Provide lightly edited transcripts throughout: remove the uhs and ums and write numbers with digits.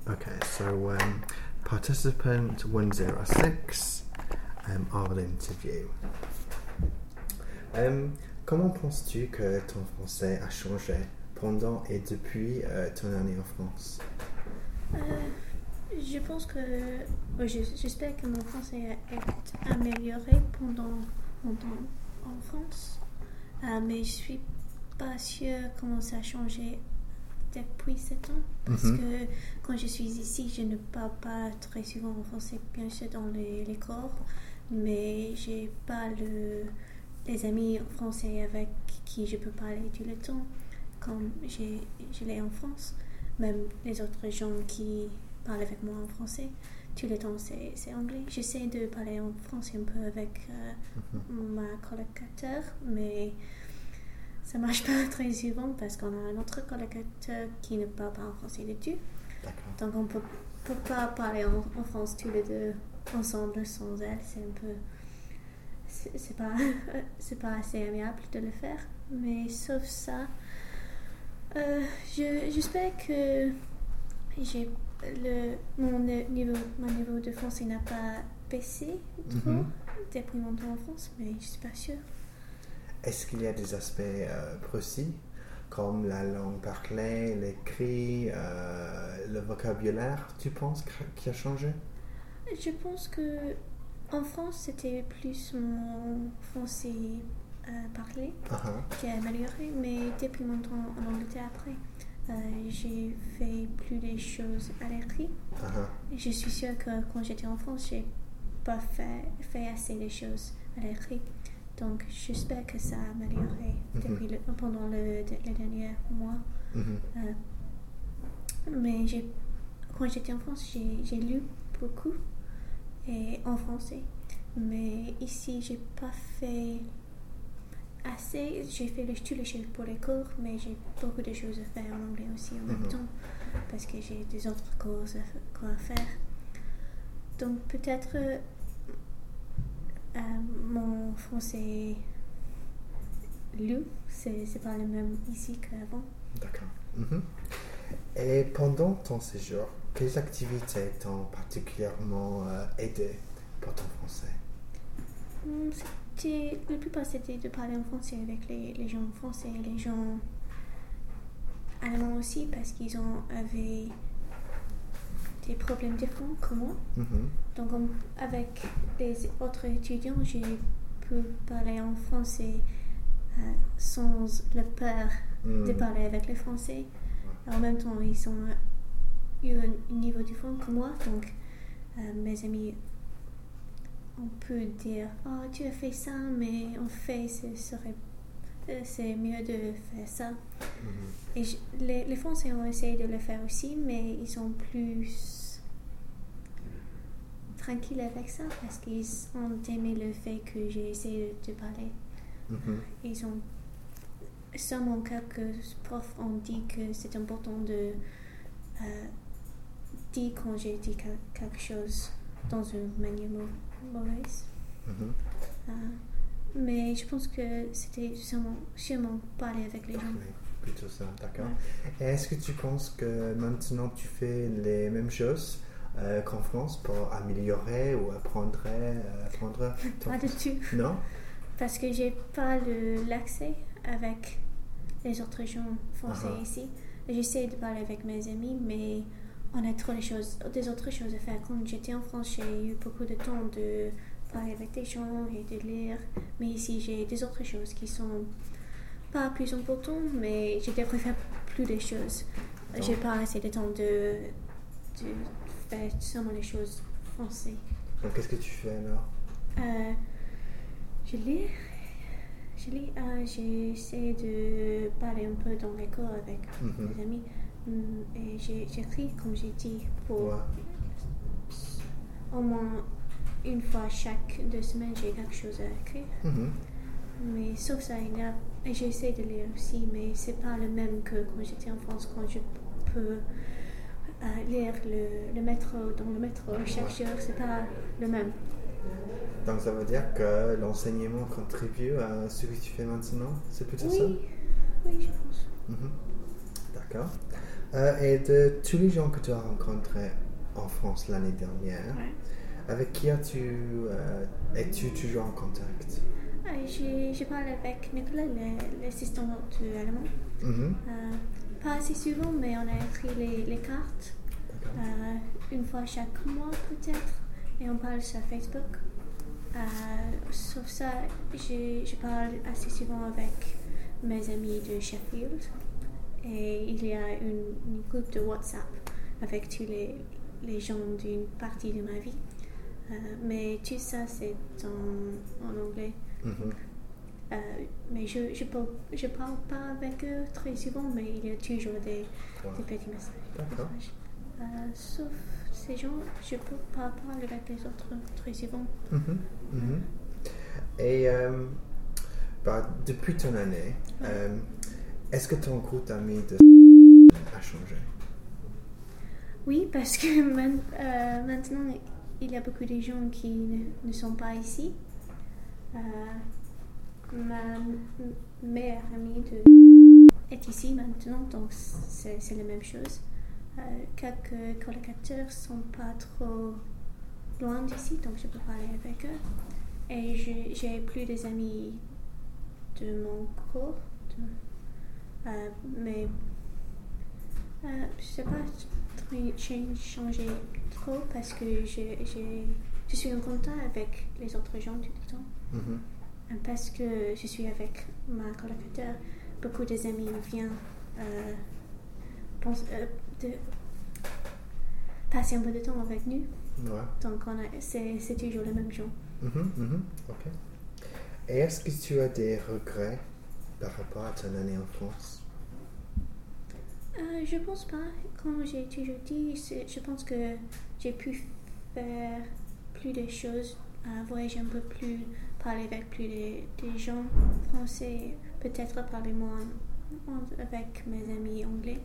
Okay, so participant 106 are l'interview. Comment penses-tu que ton français a changé pendant et depuis ton année en France? Je pense que... J'espère que mon français est amélioré pendant mon temps en France. Mais je suis pas sûre comment ça a changé depuis 7 ans. Parce que quand je suis ici, je ne parle pas très souvent en français, bien sûr dans les cours. Mais j'ai pas les amis français avec qui je peux parler tout le temps. Comme je l'ai en France. Même les autres gens qui parlent avec moi en français, tout le temps c'est anglais. J'essaie de parler en français un peu avec ma colocataire, mais ça marche pas très souvent parce qu'on a un autre colocataire qui ne parle pas en français du tout. D'accord. Donc on peut pas parler en France tous les deux ensemble sans elle. C'est un peu... C'est pas assez aimable de le faire. Mais sauf ça... j'espère que mon niveau de français n'a pas baissé trop depuis mon temps en France, mais je suis pas sûre. Est-ce qu'il y a des aspects précis, comme la langue parlée, l'écrit, le vocabulaire, tu penses, qui a changé? Je pense que en France, c'était plus mon français parlé qui a amélioré, mais depuis mon temps en Angleterre après, j'ai fait plus des choses à l'écrit. Je suis sûre que quand j'étais en France, j'ai pas fait assez de choses à l'écrit. Donc j'espère que ça a amélioré pendant les derniers mois. Mais quand j'étais en France, j'ai lu beaucoup et en français. Mais ici, j'ai pas fait assez. J'ai fait toutes les choses pour les cours, mais j'ai beaucoup de choses à faire en anglais aussi en même temps parce que j'ai des autres cours à faire. Donc peut-être mon français lu, c'est pas le même ici qu'avant. D'accord. Et pendant ton séjour, quelles activités t'ont particulièrement aidé pour ton français? La plupart c'était de parler en français avec les gens français, les gens allemands aussi, parce qu'ils avaient des problèmes différents que moi. Donc avec les autres étudiants, j'ai pu parler en français sans le peur de parler avec les Français. En même temps, ils ont eu un niveau différent que moi, donc mes amis, on peut dire « Oh, tu as fait ça, mais en fait, c'est mieux de faire ça. » Et les Français ont essayé de le faire aussi, mais ils sont plus tranquilles avec ça parce qu'ils ont aimé le fait que j'ai essayé de parler. Ils ont seulement quelques profs ont dit que c'est important de dire quand j'ai dit quelque chose dans une manière mauvaise. Mais je pense que c'était sûrement parler avec les gens. Plutôt ça, d'accord. Et est-ce que tu penses que maintenant tu fais les mêmes choses qu'en France pour améliorer ou apprendre ton Pas du tout. Non? Parce que j'ai pas l'accès avec les autres gens français ici. J'essaie de parler avec mes amis, mais on a trop des autres choses à faire. Quand j'étais en France, j'ai eu beaucoup de temps de parler avec des gens et de lire. Mais ici, j'ai des autres choses qui sont pas plus importantes, mais je devrais faire plus de choses. J'ai pas assez de temps de faire seulement les choses françaises. Donc, qu'est-ce que tu fais alors? Je lis. J'essaie de parler un peu dans les cours avec mes amis. Et j'écris, comme j'ai dit, pour au moins une fois chaque 2 semaines, j'ai quelque chose à écrire. Mais sauf ça, j'essaie de lire aussi, mais c'est pas le même que quand j'étais en France, quand je peux lire dans le métro chaque jour, c'est pas le même. Donc ça veut dire que l'enseignement contribue à ce que tu fais maintenant? C'est plutôt ça? Oui, je pense. D'accord. Et de tous les gens que tu as rencontrés en France l'année dernière, Ouais. avec qui es-tu toujours en contact? Je parle avec Nicolas, l'assistant de allemand. Mhm. Pas assez souvent, mais on a écrit les cartes D'accord. une fois chaque mois peut-être, et on parle sur Facebook. Sauf ça, je parle assez souvent avec mes amis de Sheffield, et il y a une groupe de WhatsApp avec tous les gens d'une partie de ma vie. Mais tout ça, c'est en anglais. Mhm. Mais je parle pas avec eux très souvent, mais il y a toujours des petits messages. D'accord. Sauf ces gens, je peux pas parler avec les autres très souvent. Mhm. Mhm. Et depuis ton année, est-ce que ton groupe d'amis a changé? Oui, parce que maintenant, il y a beaucoup de gens qui ne sont pas ici. Ma meilleure amie est ici maintenant, donc c'est la même chose. Quelques colocataires sont pas trop loin d'ici, donc je peux parler avec eux. Et j'ai plus des amis de mon cours, mais je sais pas changer trop parce que je suis en contact avec les autres gens tout le temps. Mhm. Parce que je suis avec ma colocataire, beaucoup des amis viennent de passer un peu de temps avec nous. Ouais. Donc c'est toujours les mêmes gens. Mhm. Mhm. Ok. Et est-ce que tu as des regrets par rapport à ton année en France? Je pense pas. Comme j'ai toujours dit, je pense que j'ai pu faire plus de choses, voyager un peu plus, parler avec plus de gens français, peut-être parler moins avec mes amis anglais.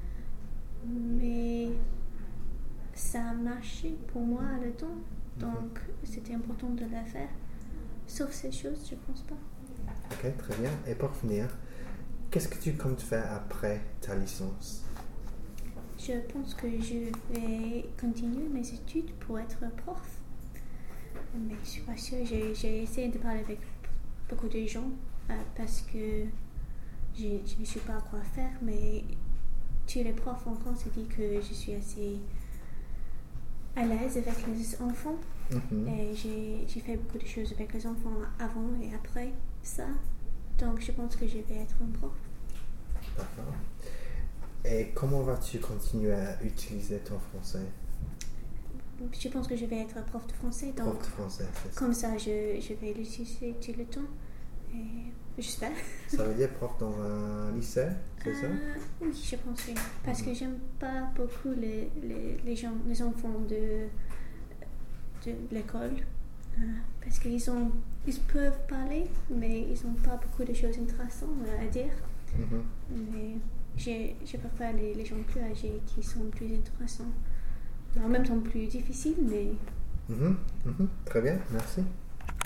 Mais ça a marché pour moi le temps, donc c'était important de le faire. Sauf ces choses, je pense pas. Ok, très bien. Et pour finir, qu'est-ce que tu comptes faire après ta licence? Je pense que je vais continuer mes études pour être prof. Mais je suis pas sûre. J'ai essayé de parler avec beaucoup de gens parce que je ne sais pas quoi faire, mais tous les profs en France disent que je suis assez à l'aise avec les enfants. Mhm. Et j'ai fait beaucoup de choses avec les enfants avant et après ça. Donc je pense que je vais être un prof. D'accord. Et comment vas-tu continuer à utiliser ton français? Je pense que je vais être prof de français. Donc Prof de français, c'est ça. comme ça, je vais l'utiliser tout le temps. Et j'espère. Ça veut dire prof dans un lycée, c'est ça? Oui, je pense oui. Parce que j'aime pas beaucoup les enfants de l'école. Parce qu'ils peuvent parler, mais ils n'ont pas beaucoup de choses intéressantes à dire. Mhm. Mais je préfère les gens plus âgés qui sont plus intéressants. En même temps plus difficiles, mais... Mhm. Mhm. Très bien, merci.